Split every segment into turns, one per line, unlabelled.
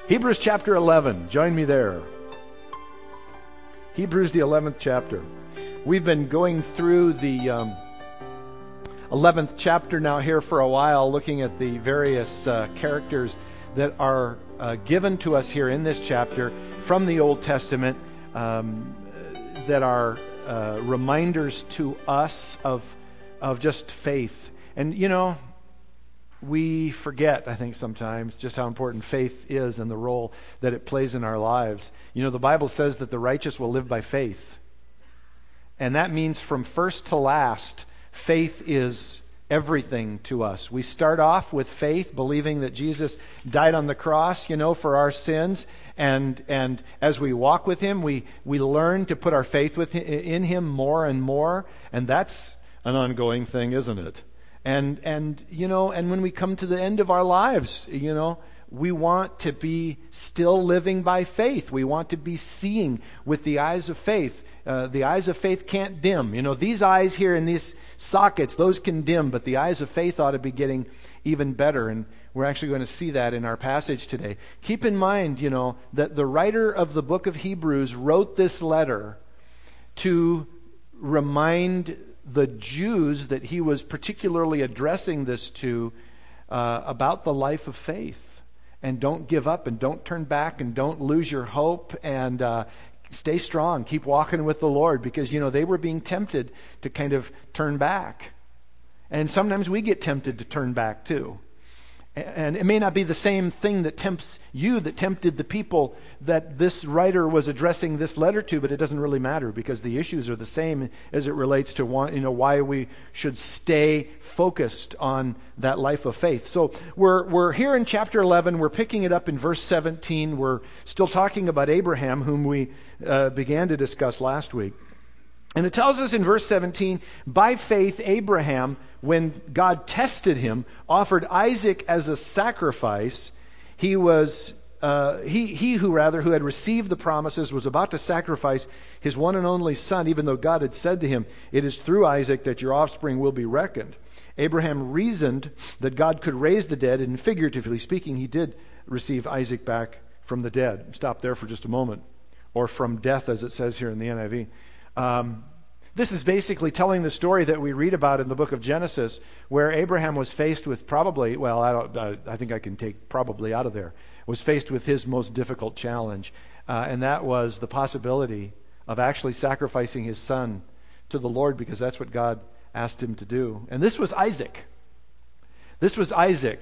Hebrews chapter 11. Join me there. Hebrews, the 11th chapter. We've been going through the 11th chapter now here for a while, looking at the various characters that are given to us here in this chapter from the Old Testament that are reminders to us of just faith. And, you know, we forget, I think, sometimes just how important faith is and the role that it plays in our lives. You know, the Bible says that the righteous will live by faith. And that means from first to last, faith is everything to us. We start off with faith, believing that Jesus died on the cross, you know, for our sins. And as we walk with Him, we learn to put our faith in Him more and more. And that's an ongoing thing, isn't it? And you know, and when we come to the end of our lives, you know, we want to be still living by faith. We want to be seeing with the eyes of faith. The eyes of faith can't dim. You know, these eyes here in these sockets, those can dim, but the eyes of faith ought to be getting even better. And we're actually going to see that in our passage today. Keep in mind, you know, that the writer of the book of Hebrews wrote this letter to remind the Jews that he was particularly addressing this to about the life of faith. And don't give up and don't turn back and don't lose your hope and stay strong. Keep walking with the Lord because, you know, they were being tempted to kind of turn back. And sometimes we get tempted to turn back too. And it may not be the same thing that tempts you that tempted the people that this writer was addressing this letter to, but it doesn't really matter because the issues are the same as it relates to why we should stay focused on that life of faith. So we're here in chapter 11. We're picking it up in verse 17. We're still talking about Abraham, whom we began to discuss last week. And it tells us in verse 17, by faith Abraham, when God tested him, offered Isaac as a sacrifice. He who had received the promises was about to sacrifice his one and only son, even though God had said to him, it is through Isaac that your offspring will be reckoned. Abraham reasoned that God could raise the dead, and figuratively speaking, he did receive Isaac back from the dead. Stop there for just a moment. Or from death, as it says here in the NIV. This is basically telling the story that we read about in the book of Genesis, where Abraham was faced with I think I can take probably out of there, was faced with his most difficult challenge, and that was the possibility of actually sacrificing his son to the Lord, because that's what God asked him to do. And this was Isaac. This was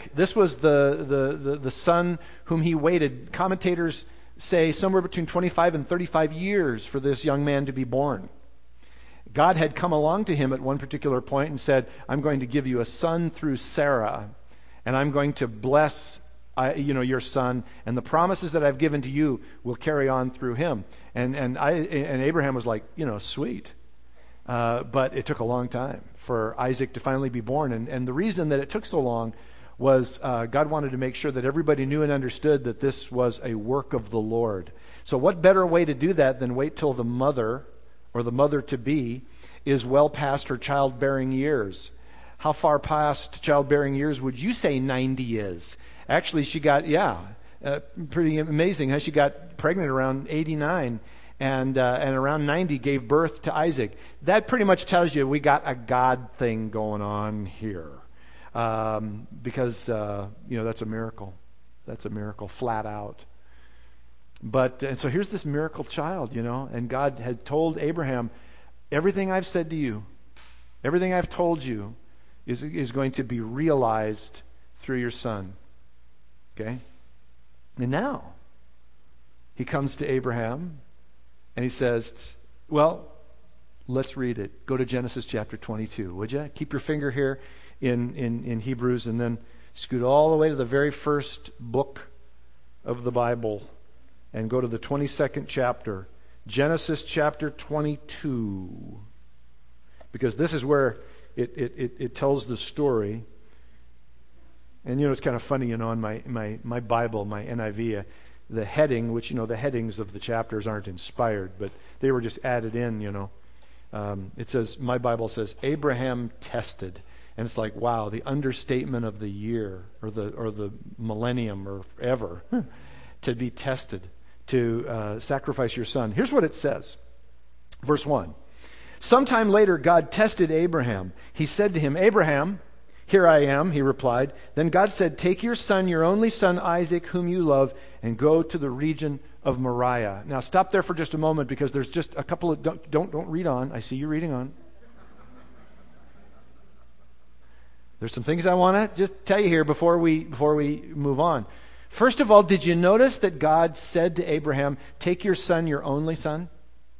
the son whom he waited. Commentators say somewhere between 25 and 35 years for this young man to be born. God had come along to him at one particular point and said, I'm going to give you a son through Sarah, and I'm going to bless your son, and the promises that I've given to you will carry on through him. And Abraham was like, sweet. But it took a long time for Isaac to finally be born. And the reason that it took so long was God wanted to make sure that everybody knew and understood that this was a work of the Lord. So what better way to do that than wait till the mother or the mother-to-be is well past her childbearing years. How far past childbearing years would you say 90 is? Actually, she got, pretty amazing how she got pregnant around 89 and around 90 gave birth to Isaac. That pretty much tells you we got a God thing going on here. Because that's a miracle. That's a miracle, flat out. And so here's this miracle child, and God had told Abraham, everything I've said to you, everything I've told you is going to be realized through your son. Okay? And now he comes to Abraham and he says, well, let's read it. Go to Genesis chapter 22, would you? Keep your finger here in Hebrews and then scoot all the way to the very first book of the Bible and go to the 22nd chapter, Genesis chapter 22, because this is where it tells the story. And it's kind of funny, on my Bible, my NIV, the heading, which the headings of the chapters aren't inspired, but they were just added in. It says, my Bible says, Abraham tested. And it's like, wow, the understatement of the year or the millennium or ever. to be tested, to sacrifice your son. Here's what it says. Verse 1. Sometime later, God tested Abraham. He said to him, Abraham, here I am, he replied. Then God said, take your son, your only son Isaac, whom you love, and go to the region of Moriah. Now stop there for just a moment, because there's just a couple of, don't read on. I see you reading on. There's some things I want to just tell you here before we move on. First of all, did you notice that God said to Abraham, take your son, your only son?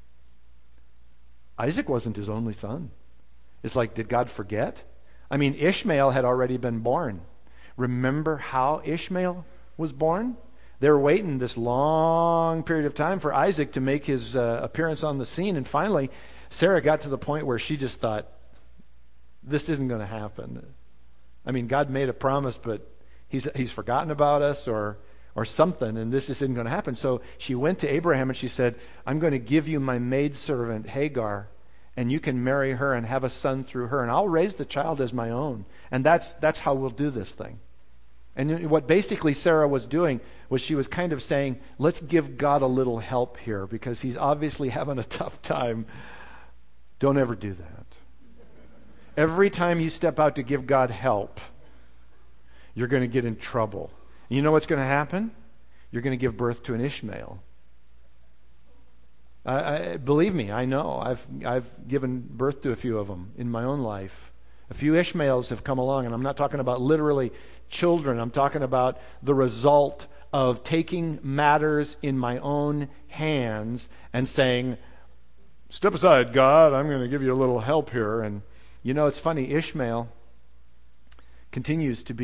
Isaac wasn't his only son. It's like, did God forget? I mean, Ishmael had already been born. Remember how Ishmael was born? They were waiting this long period of time for Isaac to make his appearance on the scene. And finally, Sarah got to the point where she just thought, this isn't going to happen. I mean, God made a promise, but he's forgotten about us or something, and this isn't going to happen. So she went to Abraham and she said, I'm going to give you my maidservant Hagar, and you can marry her and have a son through her, and I'll raise the child as my own. And that's how we'll do this thing. And what basically Sarah was doing was she was kind of saying, let's give God a little help here, because he's obviously having a tough time. Don't ever do that. Every time you step out to give God help, you're going to get in trouble. You know what's going to happen? You're going to give birth to an Ishmael. Believe me, I know. I've given birth to a few of them in my own life. A few Ishmaels have come along, and I'm not talking about literally children. I'm talking about the result of taking matters in my own hands and saying, step aside, God, I'm going to give you a little help here. And you know, it's funny, Ishmael continues to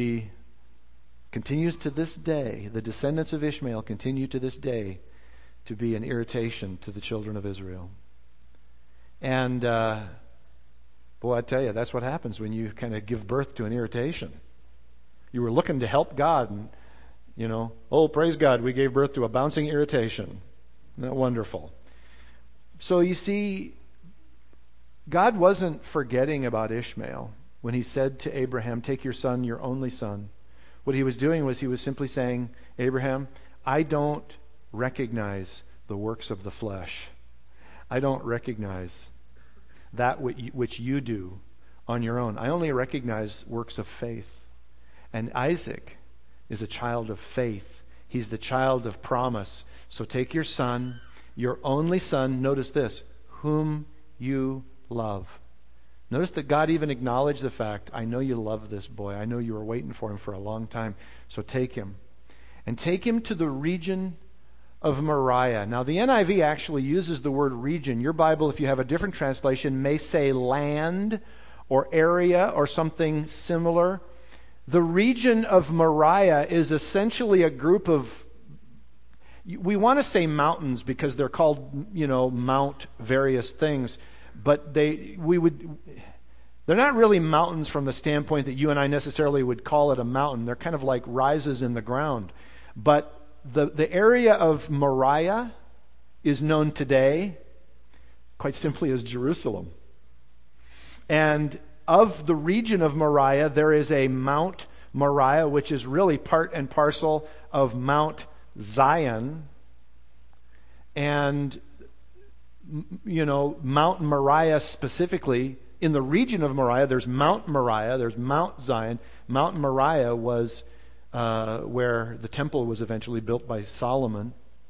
this day, the descendants of Ishmael continue to this day to be an irritation to the children of Israel. And boy, I tell you, that's what happens when you kind of give birth to an irritation. You were looking to help God, and oh, praise God, we gave birth to a bouncing irritation. Isn't that wonderful? So you see, God wasn't forgetting about Ishmael when he said to Abraham, take your son, your only son. What he was doing was he was simply saying, Abraham, I don't recognize the works of the flesh. I don't recognize that which you do on your own. I only recognize works of faith. And Isaac is a child of faith. He's the child of promise. So take your son, your only son, notice this, whom you love. Notice that God even acknowledged the fact, I know you love this boy. I know you were waiting for him for a long time. So take him. And take him to the region of Moriah. Now, the NIV actually uses the word region. Your Bible, if you have a different translation, may say land or area or something similar. The region of Moriah is essentially a group of, we want to say mountains because they're called, mount various things, but they're not really mountains from the standpoint that you and I necessarily would call it a mountain. They're kind of like rises in the ground. But the area of Moriah is known today quite simply as Jerusalem. And of the region of Moriah, there is a Mount Moriah, which is really part and parcel of Mount Zion. And, Mount Moriah specifically, in the region of Moriah, there's Mount Moriah, there's Mount Zion. Mount Moriah was where the temple was eventually built by Solomon.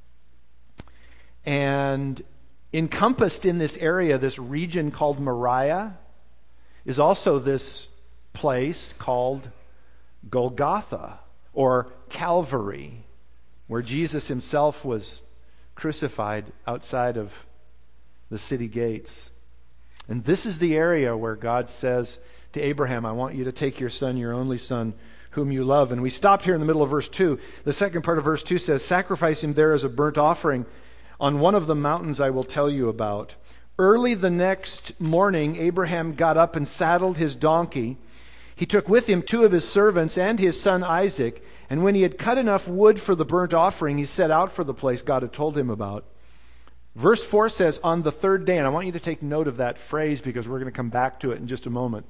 And encompassed in this area, this region called Moriah, is also this place called Golgotha, or Calvary, where Jesus himself was crucified outside of the city gates. And this is the area where God says to Abraham, I want you to take your son, your only son, whom you love. And we stopped here in the middle of verse 2. The second part of verse 2 says, sacrifice him there as a burnt offering on one of the mountains I will tell you about. Early the next morning, Abraham got up and saddled his donkey. He took with him 2 of his servants and his son Isaac. And when he had cut enough wood for the burnt offering, he set out for the place God had told him about. Verse 4 says, on the third day, and I want you to take note of that phrase because we're going to come back to it in just a moment.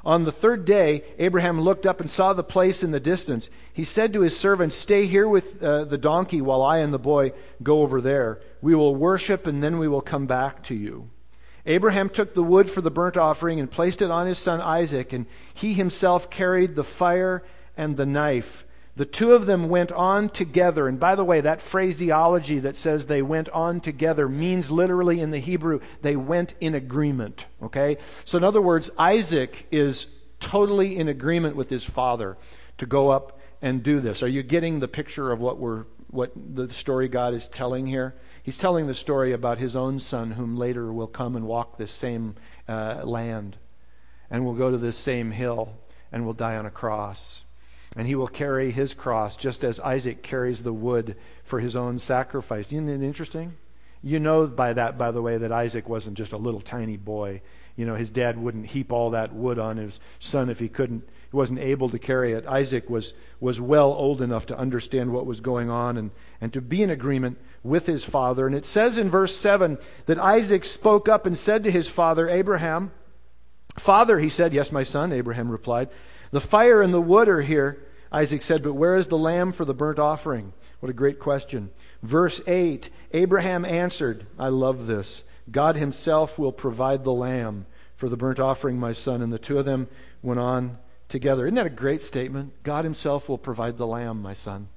On the third day, Abraham looked up and saw the place in the distance. He said to his servant, "Stay here with the donkey while I and the boy go over there. We will worship and then we will come back to you." Abraham took the wood for the burnt offering and placed it on his son Isaac, and he himself carried the fire and the knife. The two of them went on together. And by the way, that phraseology that says they went on together means literally in the Hebrew, they went in agreement. Okay? So in other words, Isaac is totally in agreement with his father to go up and do this. Are you getting the picture of what the story God is telling here? He's telling the story about his own son, whom later will come and walk this same land, and will go to this same hill, and will die on a cross. And he will carry his cross just as Isaac carries the wood for his own sacrifice. Isn't it interesting? You know by that, by the way, that Isaac wasn't just a little tiny boy. You know, his dad wouldn't heap all that wood on his son if he wasn't able to carry it. Isaac was well old enough to understand what was going on and to be in agreement with his father. And it says in verse 7 that Isaac spoke up and said to his father Abraham, "Father," he said. "Yes, my son," Abraham replied. "The fire and the wood are here," Isaac said, "but where is the lamb for the burnt offering?" What a great question. Verse 8, Abraham answered, I love this, "God himself will provide the lamb for the burnt offering, my son." And the two of them went on together. Isn't that a great statement? God himself will provide the lamb, my son.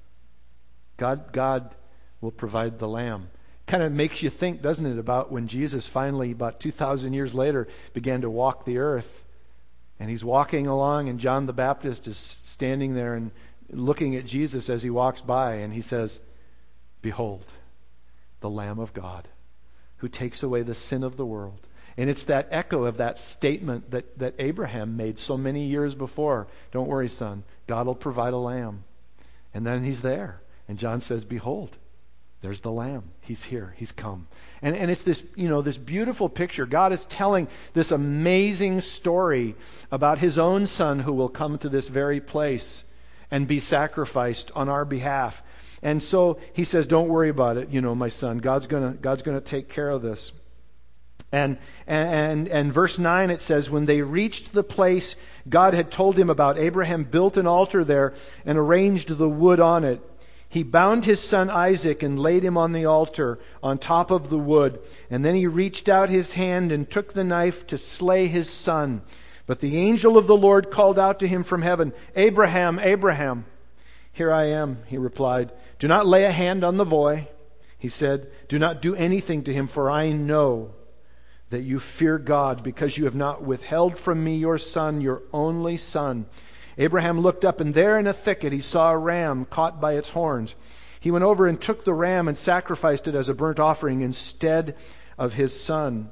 God will provide the lamb. Kind of makes you think, doesn't it, about when Jesus finally, about 2,000 years later, began to walk the earth. And he's walking along, and John the Baptist is standing there and looking at Jesus as he walks by, and he says, "Behold, the Lamb of God, who takes away the sin of the world." And it's that echo of that statement that Abraham made so many years before. "Don't worry, son, God will provide a lamb." And then he's there. And John says, "Behold, there's the Lamb. He's here. He's come." And it's this, this beautiful picture. God is telling this amazing story about his own son who will come to this very place and be sacrificed on our behalf. And so he says, "Don't worry about it, my son. God's gonna take care of this." And verse 9 it says, when they reached the place God had told him about, Abraham built an altar there and arranged the wood on it. He bound his son Isaac and laid him on the altar on top of the wood. And then he reached out his hand and took the knife to slay his son. But the angel of the Lord called out to him from heaven, "Abraham, Abraham." "Here I am," he replied. "Do not lay a hand on the boy," he said. "Do not do anything to him, for I know that you fear God, because you have not withheld from me your son, your only son." Abraham looked up, and there in a thicket he saw a ram caught by its horns. He went over and took the ram and sacrificed it as a burnt offering instead of his son.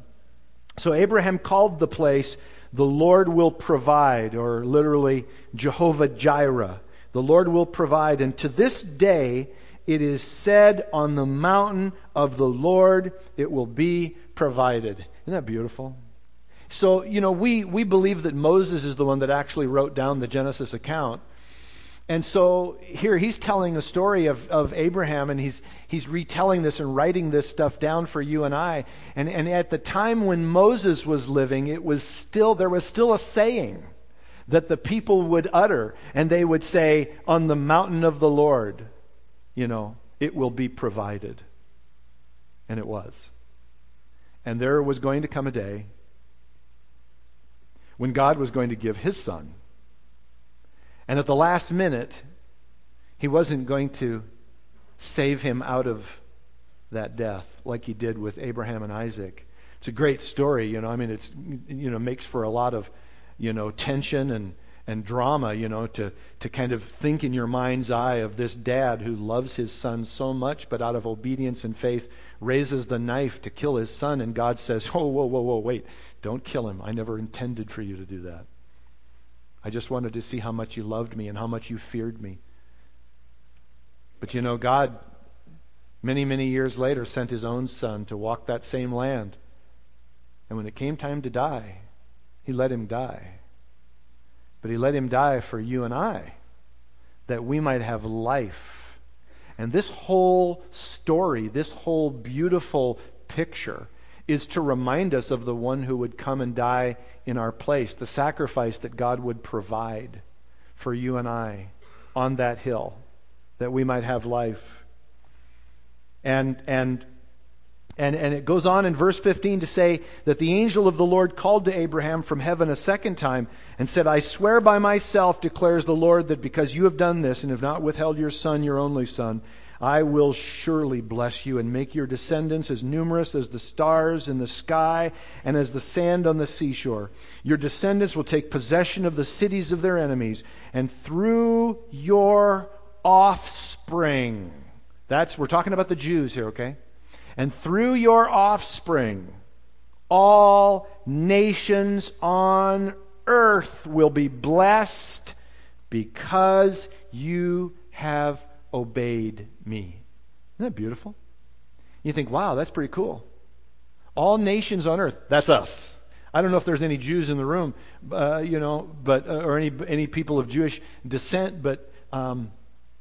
So Abraham called the place, "The Lord will provide," or literally Jehovah Jireh. The Lord will provide. And to this day it is said, "On the mountain of the Lord it will be provided." Isn't that beautiful? So, we believe that Moses is the one that actually wrote down the Genesis account. And so here he's telling a story of Abraham, and he's retelling this and writing this stuff down for you and I. And at the time when Moses was living, there was still a saying that the people would utter, and they would say, "On the mountain of the Lord, it will be provided." And it was. And there was going to come a day when God was going to give his son. And at the last minute, he wasn't going to save him out of that death like he did with Abraham and Isaac. It's a great story, it's makes for a lot of tension and drama, to kind of think in your mind's eye of this dad who loves his son so much, but out of obedience and faith raises the knife to kill his son, and God says, "Oh, whoa, wait, don't kill him. I never intended for you to do that. I just wanted to see how much you loved me and how much you feared me." But God, many, many years later, sent his own son to walk that same land. And when it came time to die, he let him die. But he let him die for you and I, that we might have life. And this whole story, this whole beautiful picture, is to remind us of the one who would come and die in our place, the sacrifice that God would provide for you and I on that hill, that we might have life. And it goes on in verse 15 to say that the angel of the Lord called to Abraham from heaven a second time and said, I swear by myself, declares the Lord, that because you have done this and have not withheld your son, your only son, I will surely bless you and make your descendants as numerous as the stars in the sky and as the sand on the seashore. Your descendants will take possession of the cities of their enemies, and through your offspring, we're talking about the Jews here, okay? And through your offspring, all nations on earth will be blessed because you have obeyed me. Isn't that beautiful? You think, wow, that's pretty cool. All nations on earth, that's us. I don't know if there's any Jews in the room, or any people of Jewish descent, but I'm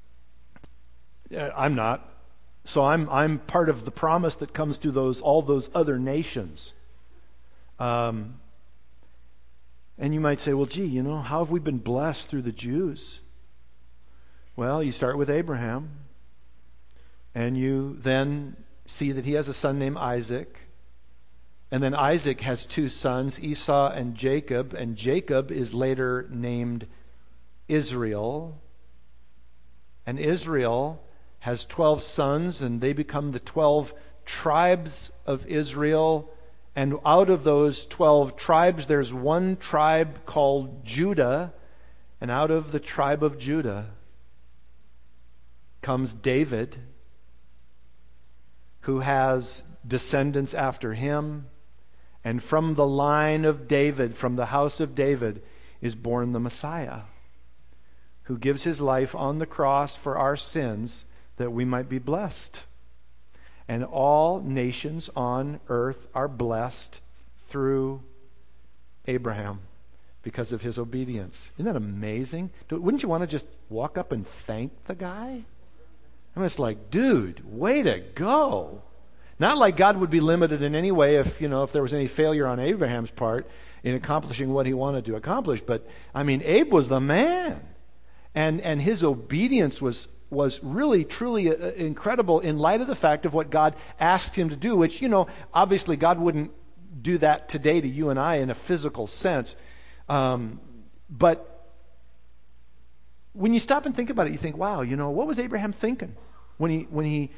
not. So I'm part of the promise that comes to all those other nations. And you might say, well, gee, how have we been blessed through the Jews? Well, you start with Abraham, and you then see that he has a son named Isaac. And then Isaac has two sons, Esau and Jacob is later named Israel. And Israel has 12 sons, and they become the 12 tribes of Israel. And out of those 12 tribes, there's one tribe called Judah. And out of the tribe of Judah comes David, who has descendants after him. And from the line of David, from the house of David, is born the Messiah, who gives his life on the cross for our sins that we might be blessed. And all nations on earth are blessed through Abraham because of his obedience. Isn't that amazing? Wouldn't you want to just walk up and thank the guy? I mean, it's like, dude, way to go. Not like God would be limited in any way if there was any failure on Abraham's part in accomplishing what he wanted to accomplish. But, I mean, Abe was the man. And his obedience was really, truly incredible in light of the fact of what God asked him to do, which, obviously God wouldn't do that today to you and I in a physical sense. But when you stop and think about it, you think, wow, what was Abraham thinking when he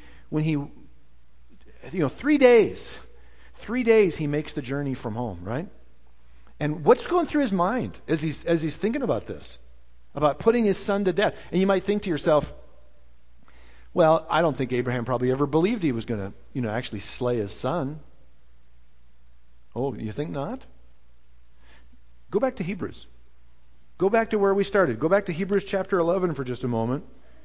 3 days he makes the journey from home, right? And what's going through his mind as he's thinking about this, about putting his son to death? And you might think to yourself, well, I don't think Abraham probably ever believed he was going to, actually slay his son. Oh, you think not? Go back to Hebrews. Go back to where we started. Go back to Hebrews chapter 11 for just a moment.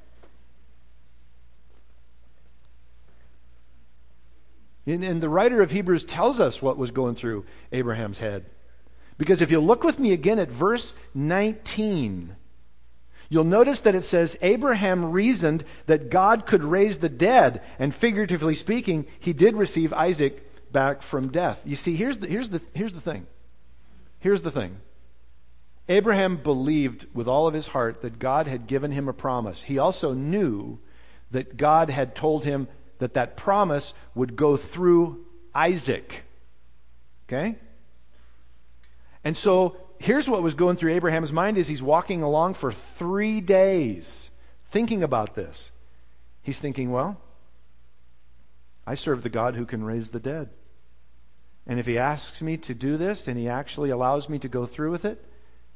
And the writer of Hebrews tells us what was going through Abraham's head. Because if you look with me again at verse 19, you'll notice that it says Abraham reasoned that God could raise the dead, and figuratively speaking, he did receive Isaac back from death. You see, here's the thing. Here's the thing. Abraham believed with all of his heart that God had given him a promise. He also knew that God had told him that promise would go through Isaac. Okay? And so here's what was going through Abraham's mind as he's walking along for 3 days thinking about this. He's thinking, well, I serve the God who can raise the dead. And if he asks me to do this and he actually allows me to go through with it,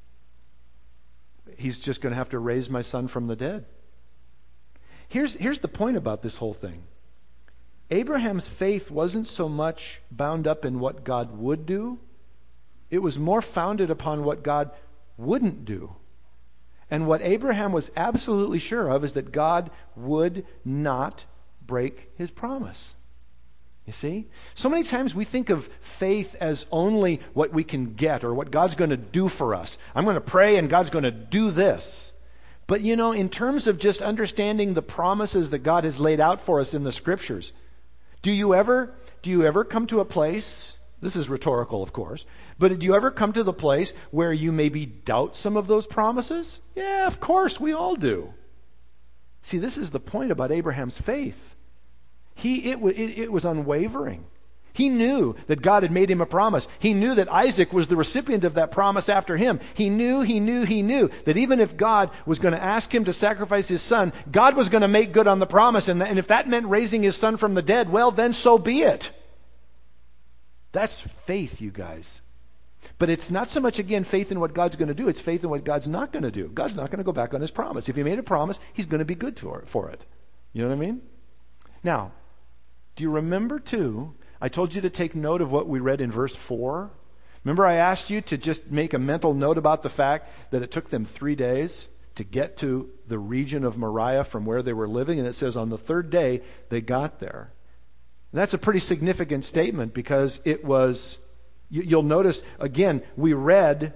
he's just going to have to raise my son from the dead. Here's the point about this whole thing. Abraham's faith wasn't so much bound up in what God would do. It was more founded upon what God wouldn't do. And what Abraham was absolutely sure of is that God would not break his promise. You see? So many times we think of faith as only what we can get or what God's going to do for us. I'm going to pray and God's going to do this. But in terms of just understanding the promises that God has laid out for us in the Scriptures, do you ever do you ever come to a place, this is rhetorical, of course, but do you ever come to the place where you maybe doubt some of those promises? Yeah, of course, we all do. See, this is the point about Abraham's faith. It was unwavering. He knew that God had made him a promise. He knew that Isaac was the recipient of that promise after him. He knew that even if God was going to ask him to sacrifice his son, God was going to make good on the promise. And if that meant raising his son from the dead, well, then so be it. That's faith, you guys. But it's not so much, again, faith in what God's going to do. It's faith in what God's not going to do. God's not going to go back on his promise. If he made a promise, he's going to be good for it. You know what I mean? Now, do you remember, too, I told you to take note of what we read in verse 4. Remember I asked you to just make a mental note about the fact that it took them 3 days to get to the region of Moriah from where they were living. And it says on the third day they got there. And that's a pretty significant statement because it was, you'll notice, again, we read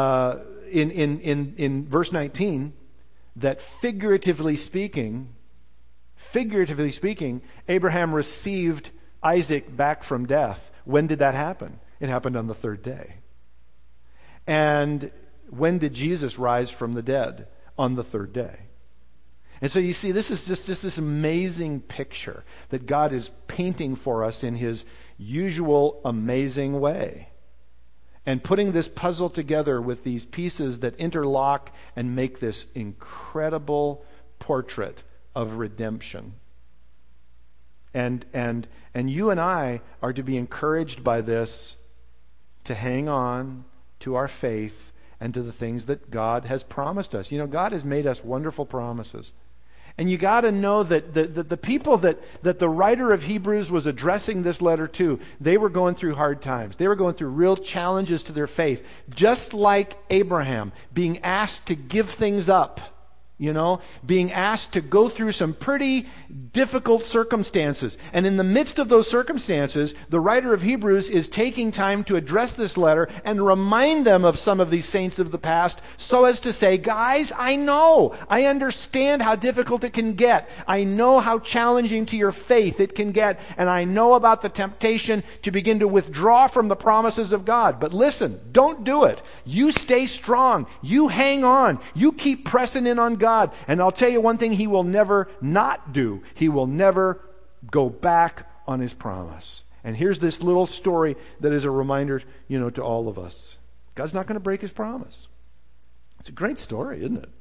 in verse 19 that figuratively speaking, Abraham received Isaac back from death. When did that happen? It happened on the third day. And when did Jesus rise from the dead? On the third day. And so you see, this is just this amazing picture that God is painting for us in his usual amazing way. And putting this puzzle together with these pieces that interlock and make this incredible portrait of redemption. And you and I are to be encouraged by this to hang on to our faith and to the things that God has promised us. You know, God has made us wonderful promises. And you got to know that the people that the writer of Hebrews was addressing this letter to, they were going through hard times. They were going through real challenges to their faith. Just like Abraham, being asked to give things up. You know, being asked to go through some pretty difficult circumstances. And in the midst of those circumstances, the writer of Hebrews is taking time to address this letter and remind them of some of these saints of the past so as to say, guys, I understand how difficult it can get. I know how challenging to your faith it can get. And I know about the temptation to begin to withdraw from the promises of God. But listen, don't do it. You stay strong. You hang on. You keep pressing in on God. And I'll tell you one thing he will never not do. He will never go back on his promise. And here's this little story that is a reminder, to all of us. God's not going to break his promise. It's a great story, isn't it?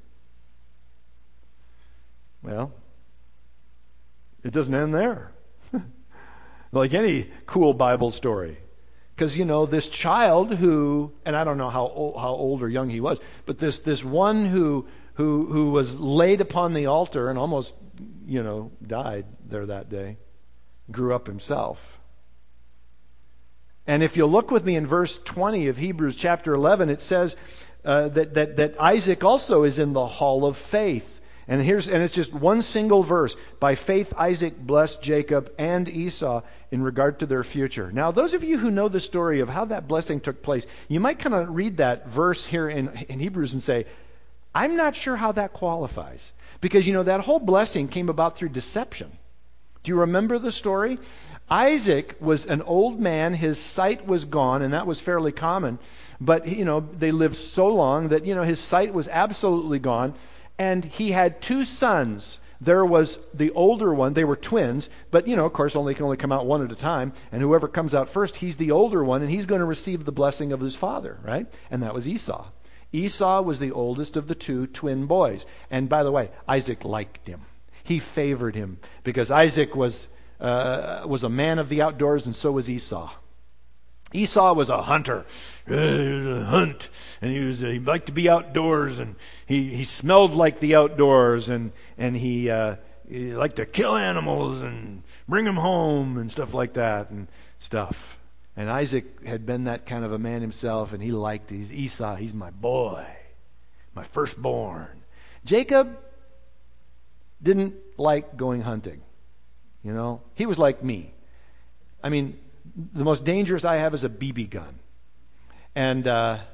Well, it doesn't end there. Like any cool Bible story. Because, this child who, and I don't know how old or young he was, but this one who was laid upon the altar and almost, died there that day, grew up himself. And if you'll look with me in verse 20 of Hebrews chapter 11, it says that Isaac also is in the hall of faith. And it's just one single verse. By faith Isaac blessed Jacob and Esau in regard to their future. Now, those of you who know the story of how that blessing took place, you might kind of read that verse here in Hebrews and say, I'm not sure how that qualifies. Because, that whole blessing came about through deception. Do you remember the story? Isaac was an old man. His sight was gone, and that was fairly common. But, they lived so long that, his sight was absolutely gone. And he had 2 sons. There was the older one. They were twins. But, of course, they can only come out one at a time. And whoever comes out first, he's the older one. And he's going to receive the blessing of his father, right? And that was Esau. Esau was the oldest of the 2 twin boys. And by the way, Isaac liked him. He favored him because Isaac was a man of the outdoors, and so was Esau. Esau was a hunter. He was a hunt, and he liked to be outdoors, and he smelled like the outdoors, and he liked to kill animals and bring them home and stuff like that and stuff. And Isaac had been that kind of a man himself, and he liked Esau. He's my boy, my firstborn. Jacob didn't like going hunting. He was like me. I mean, the most dangerous I have is a BB gun. And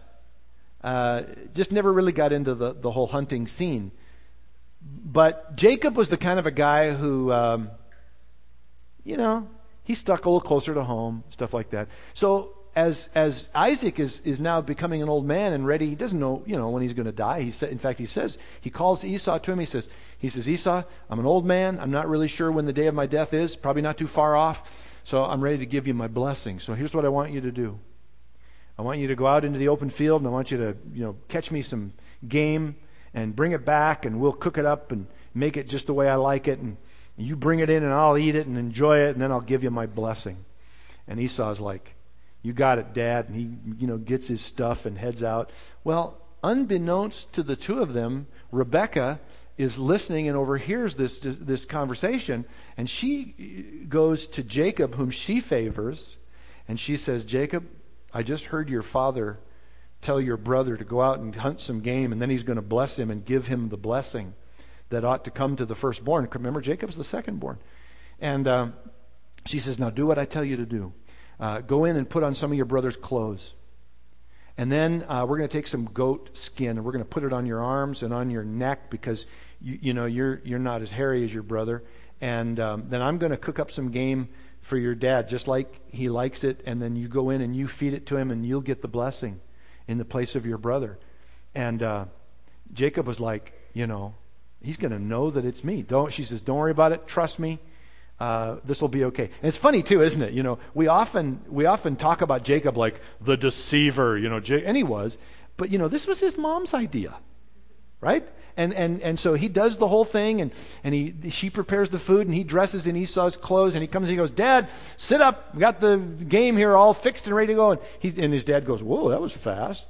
just never really got into the whole hunting scene. But Jacob was the kind of a guy who, He stuck a little closer to home, stuff like that. So as Isaac is now becoming an old man and ready, he doesn't know, when he's going to die. He calls Esau to him. He says, Esau, I'm an old man. I'm not really sure when the day of my death is. Probably not too far off. So I'm ready to give you my blessing. So here's what I want you to do. I want you to go out into the open field, and I want you to, catch me some game and bring it back, and we'll cook it up and make it just the way I like it. And you bring it in, and I'll eat it and enjoy it, and then I'll give you my blessing. And Esau's like, you got it, Dad. And he, gets his stuff and heads out. Well, unbeknownst to the two of them, Rebekah is listening and overhears this conversation. And she goes to Jacob, whom she favors. And she says, Jacob, I just heard your father tell your brother to go out and hunt some game. And then he's going to bless him and give him the blessing that ought to come to the firstborn. Remember, Jacob's the secondborn. And she says, now do what I tell you to do. Go in and put on some of your brother's clothes. And then we're going to take some goat skin and we're going to put it on your arms and on your neck because you're not as hairy as your brother. And then I'm going to cook up some game for your dad just like he likes it. And then you go in and you feed it to him and you'll get the blessing in the place of your brother. And Jacob was like, he's going to know that it's me. She says, don't worry about it. Trust me. This will be okay. And it's funny too, isn't it? We often talk about Jacob like the deceiver, and he was, but this was his mom's idea, right? And so he does the whole thing, and she prepares the food, and he dresses in Esau's clothes, and he comes and he goes, Dad, sit up, we got the game here all fixed and ready to go. And his dad goes, whoa, that was fast,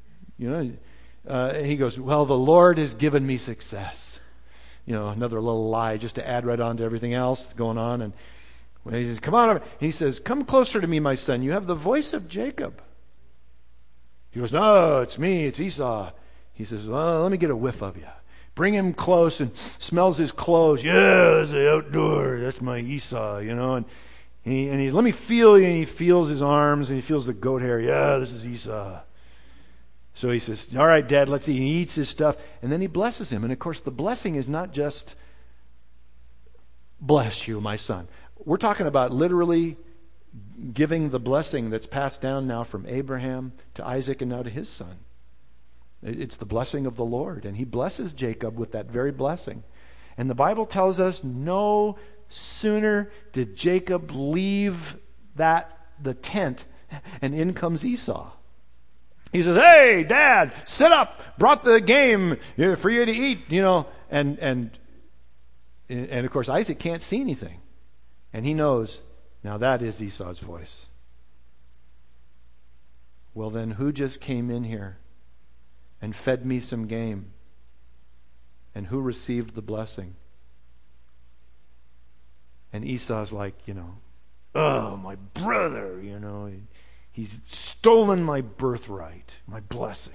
he goes, well, the Lord has given me success. Another little lie just to add right on to everything else that's going on. And when he says, come on over, he says, come closer to me, my son. You have the voice of Jacob. He goes, no, it's me, it's Esau. He says, well, let me get a whiff of you. Bring him close and smells his clothes. Yeah, that's the outdoor. That's my Esau, And he let me feel you. And he feels his arms and he feels the goat hair. Yeah, this is Esau. So he says, all right, Dad, let's eat. He eats his stuff, and then he blesses him. And, of course, the blessing is not just, bless you, my son. We're talking about literally giving the blessing that's passed down now from Abraham to Isaac and now to his son. It's the blessing of the Lord, and he blesses Jacob with that very blessing. And the Bible tells us no sooner did Jacob leave the tent, and in comes Esau. He says, hey, Dad, sit up. Brought the game for you to eat, And of course, Isaac can't see anything. And he knows, now that is Esau's voice. Well, then who just came in here and fed me some game? And who received the blessing? And Esau's like, oh, my brother, He's stolen my birthright, my blessing.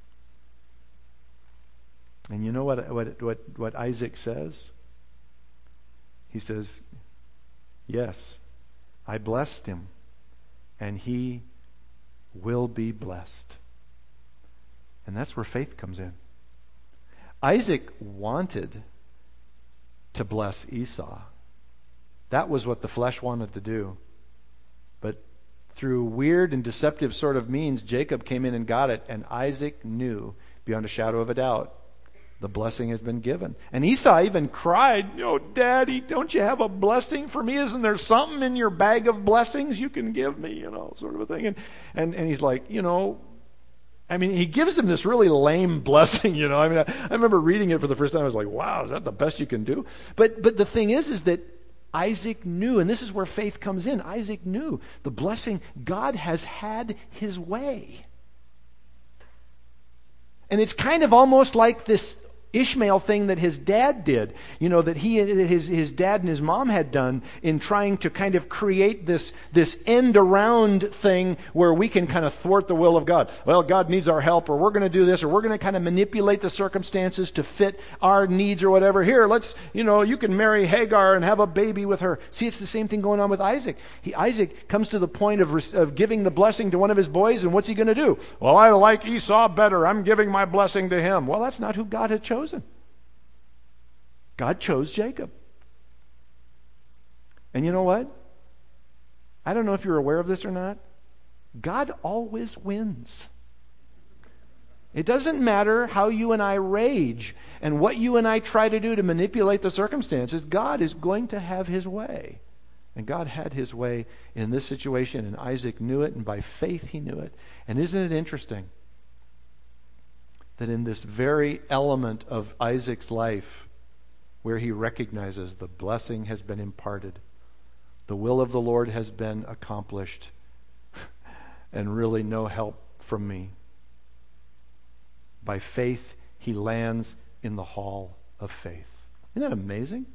And you know what Isaac says? He says, yes, I blessed him, and he will be blessed. And that's where faith comes in. Isaac wanted to bless Esau. That was what the flesh wanted to do. But through weird and deceptive sort of means, Jacob came in and got it, and Isaac knew beyond a shadow of a doubt the blessing has been given. And Esau even cried, Daddy, don't you have a blessing for me? Isn't there something in your bag of blessings you can give me, sort of a thing. And he's like, he gives him this really lame blessing, I remember reading it for the first time. I was like, wow, is that the best you can do? But the thing is that Isaac knew, and this is where faith comes in. Isaac knew the blessing. God has had his way. And it's kind of almost like this Ishmael thing that his dad did, that his dad and his mom had done in trying to kind of create this end around thing where we can kind of thwart the will of God. Well, God needs our help, or we're going to do this, or we're going to kind of manipulate the circumstances to fit our needs or whatever. Here, let's, you can marry Hagar and have a baby with her. See, it's the same thing going on with Isaac. Isaac comes to the point of giving the blessing to one of his boys, and what's he going to do? Well, I like Esau better. I'm giving my blessing to him. Well, that's not who God had chosen. God chose Jacob. And you know what? I don't know if you're aware of this or not. God always wins. It doesn't matter how you and I rage and what you and I try to do to manipulate the circumstances. God is going to have his way. And God had his way in this situation, and Isaac knew it, and by faith he knew it. And isn't it interesting that in this very element of Isaac's life, where he recognizes the blessing has been imparted, the will of the Lord has been accomplished, and really no help from me. By faith, he lands in the hall of faith. Isn't that amazing?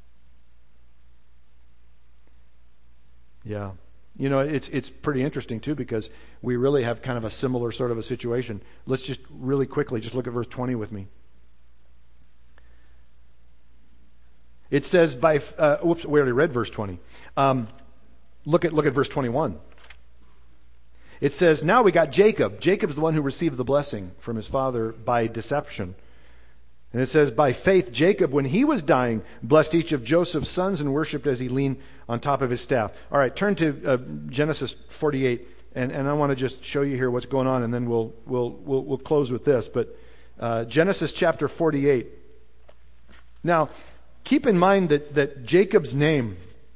Yeah. You know, it's pretty interesting, too, because we really have kind of a similar sort of a situation. Let's just really quickly just look at verse 20 with me. It says we already read verse 20. Look at verse 21. It says, now we got Jacob. Jacob's the one who received the blessing from his father by deception. And it says, by faith, Jacob, when he was dying, blessed each of Joseph's sons and worshipped as he leaned on top of his staff. All right, turn to Genesis 48, and I want to just show you here what's going on, and then we'll close with this. But Genesis chapter 48. Now, keep in mind that Jacob's name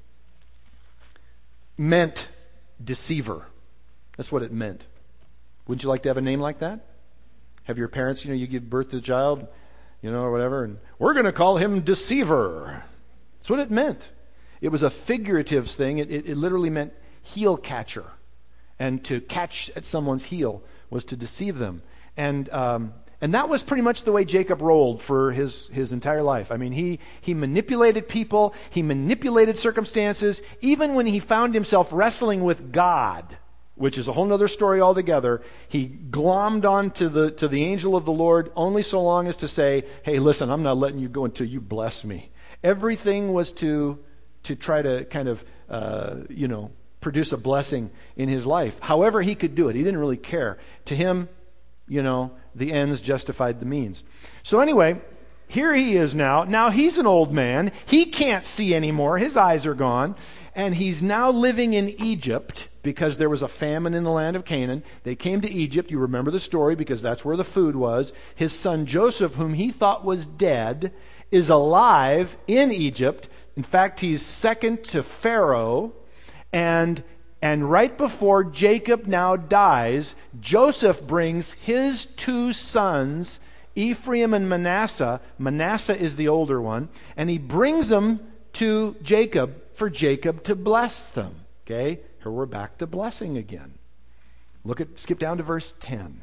meant deceiver. That's what it meant. Wouldn't you like to have a name like that? Have your parents, you give birth to a child, or whatever, and we're going to call him Deceiver. That's what it meant. It was a figurative thing. It literally meant heel catcher. And to catch at someone's heel was to deceive them. And that was pretty much the way Jacob rolled for his entire life. I mean, he manipulated people. He manipulated circumstances. Even when he found himself wrestling with God, which is a whole other story altogether, he glommed on to the angel of the Lord only so long as to say, hey, listen, I'm not letting you go until you bless me. Everything was to try to kind of, produce a blessing in his life. However he could do it. He didn't really care. To him, the ends justified the means. So anyway, here he is now. Now he's an old man. He can't see anymore. His eyes are gone. And he's now living in Egypt because there was a famine in the land of Canaan. They came to Egypt. You remember the story because that's where the food was. His son Joseph, whom he thought was dead, is alive in Egypt. In fact, he's second to Pharaoh. And right before Jacob now dies, Joseph brings his two sons, Ephraim and Manasseh. Manasseh is the older one. And he brings them to Jacob for Jacob to bless them. Okay? Here we're back to blessing again. Skip down to verse 10.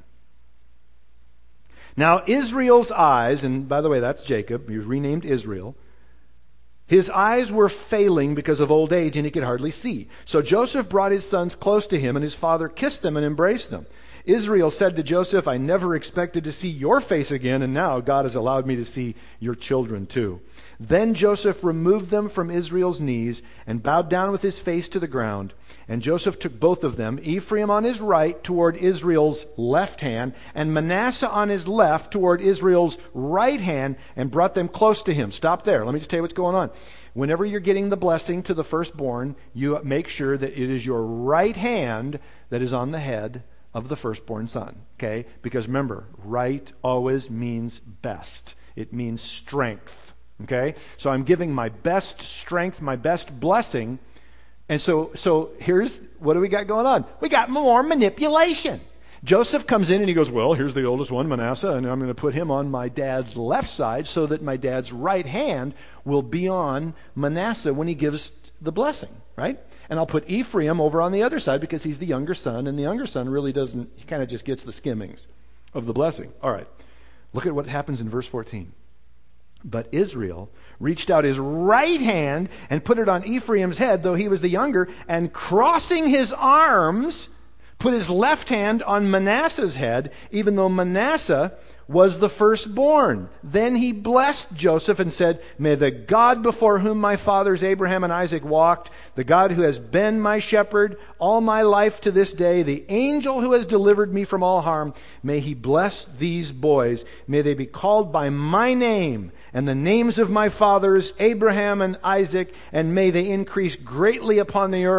Now Israel's eyes, and by the way, that's Jacob, he was renamed Israel. His eyes were failing because of old age, and he could hardly see. So Joseph brought his sons close to him, and his father kissed them and embraced them. Israel said to Joseph, I never expected to see your face again, and now God has allowed me to see your children too. Then Joseph removed them from Israel's knees and bowed down with his face to the ground. And Joseph took both of them, Ephraim on his right toward Israel's left hand, and Manasseh on his left toward Israel's right hand, and brought them close to him. Stop there. Let me just tell you what's going on. Whenever you're getting the blessing to the firstborn, you make sure that it is your right hand that is on the head of the firstborn son. Okay? Because remember, right always means best. It means strength. Okay? So I'm giving my best strength, my best blessing. And so here's, what do we got going on? We got more manipulation. Joseph comes in and he goes, well, here's the oldest one, Manasseh, and I'm going to put him on my dad's left side so that my dad's right hand will be on Manasseh when he gives the blessing, right? And I'll put Ephraim over on the other side because he's the younger son, and the younger son really doesn't, he kind of just gets the skimmings of the blessing. All right. Look at what happens in verse 14. But Israel reached out his right hand and put it on Ephraim's head, though he was the younger, and crossing his arms, put his left hand on Manasseh's head, even though Manasseh was the firstborn. Then he blessed Joseph and said, may the God before whom my fathers Abraham and Isaac walked, the God who has been my shepherd all my life to this day, the angel who has delivered me from all harm, may he bless these boys. May they be called by my name and the names of my fathers Abraham and Isaac, and may they increase greatly upon the earth.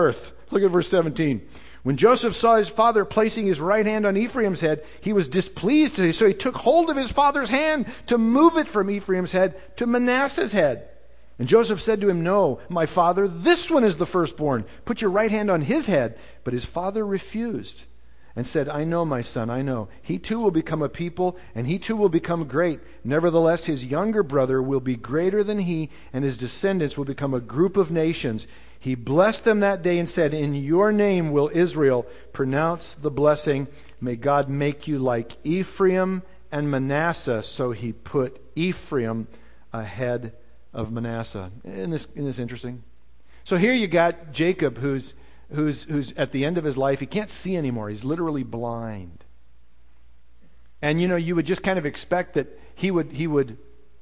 Look at verse 17. When Joseph saw his father placing his right hand on Ephraim's head, he was displeased, so he took hold of his father's hand to move it from Ephraim's head to Manasseh's head. And Joseph said to him, "No, my father, this one is the firstborn. Put your right hand on his head." But his father refused and said, "I know, my son, I know. He too will become a people, and he too will become great. Nevertheless, his younger brother will be greater than he, and his descendants will become a group of nations." He blessed them that day and said, "In your name will Israel pronounce the blessing. May God make you like Ephraim and Manasseh." So he put Ephraim ahead of Manasseh. Isn't this interesting? So here you got Jacob, who's at the end of his life. He can't see anymore. He's literally blind. And you would just kind of expect that he would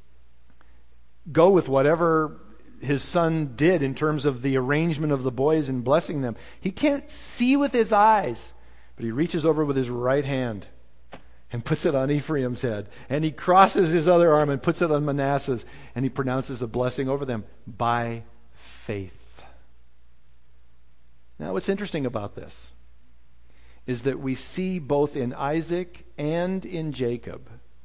go with whatever his son did in terms of the arrangement of the boys and blessing them. He can't see with his eyes, but he reaches over with his right hand and puts it on Ephraim's head. And he crosses his other arm and puts it on Manasseh's, and he pronounces a blessing over them by faith. Now, what's interesting about this is that we see both in Isaac and in Jacob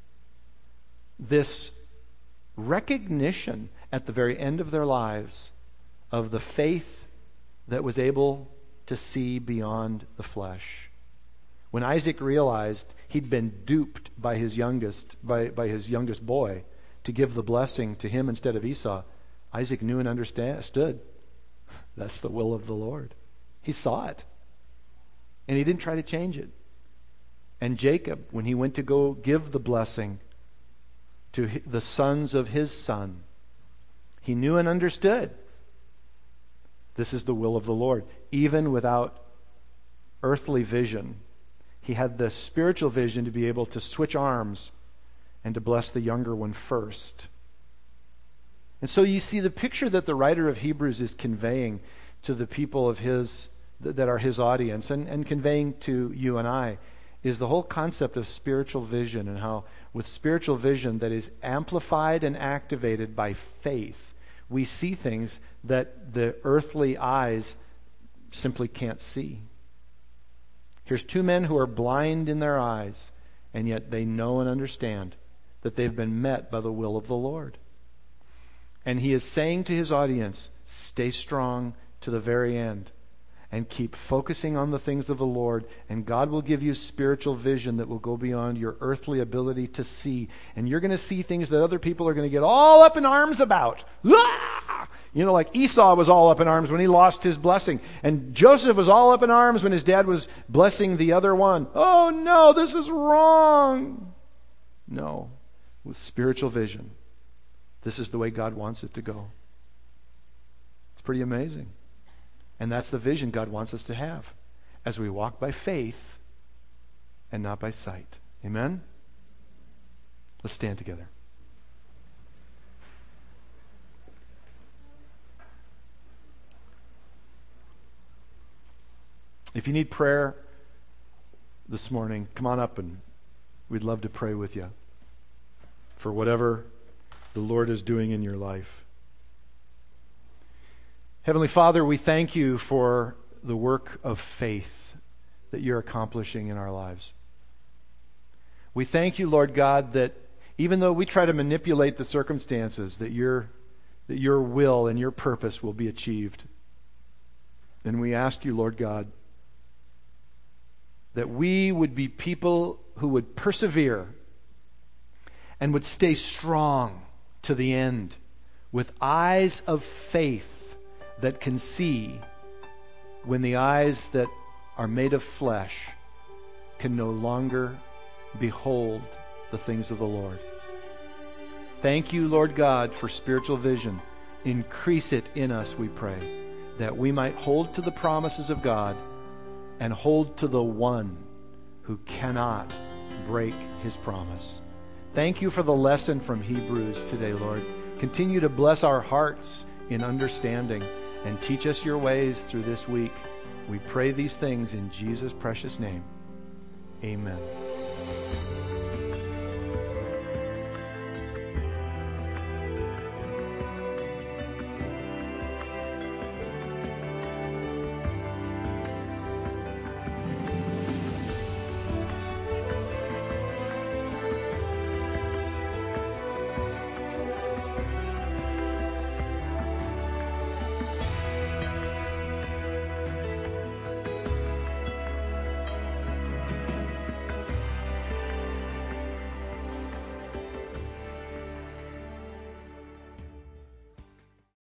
this recognition at the very end of their lives of the faith that was able to see beyond the flesh. When Isaac realized he'd been duped by his youngest boy to give the blessing to him instead of Esau, Isaac knew and understood that's the will of the Lord. He saw it, and he didn't try to change it. And Jacob, when he went to go give the blessing to the sons of his son, he knew and understood this is the will of the Lord. Even without earthly vision, he had the spiritual vision to be able to switch arms and to bless the younger one first. And so you see the picture that the writer of Hebrews is conveying to the people of his that are his audience, and conveying to you and I, is the whole concept of spiritual vision, and how with spiritual vision that is amplified and activated by faith, we see things that the earthly eyes simply can't see. Here's two men who are blind in their eyes, and yet they know and understand that they've been met by the will of the Lord. And he is saying to his audience, stay strong to the very end, and keep focusing on the things of the Lord, and God will give you spiritual vision that will go beyond your earthly ability to see. And you're going to see things that other people are going to get all up in arms about. Ah! Like Esau was all up in arms when he lost his blessing. And Joseph was all up in arms when his dad was blessing the other one. Oh no, this is wrong. No, with spiritual vision, this is the way God wants it to go. It's pretty amazing. And that's the vision God wants us to have as we walk by faith and not by sight. Amen? Let's stand together. If you need prayer this morning, come on up and we'd love to pray with you for whatever the Lord is doing in your life. Heavenly Father, we thank you for the work of faith that you're accomplishing in our lives. We thank you, Lord God, that even though we try to manipulate the circumstances, that your will and your purpose will be achieved. And we ask you, Lord God, that we would be people who would persevere and would stay strong to the end with eyes of faith that can see when the eyes that are made of flesh can no longer behold the things of the Lord. Thank you, Lord God, for spiritual vision. Increase it in us, we pray, that we might hold to the promises of God and hold to the one who cannot break his promise. Thank you for the lesson from Hebrews today, Lord. Continue to bless our hearts in understanding and teach us your ways through this week. We pray these things in Jesus' precious name. Amen.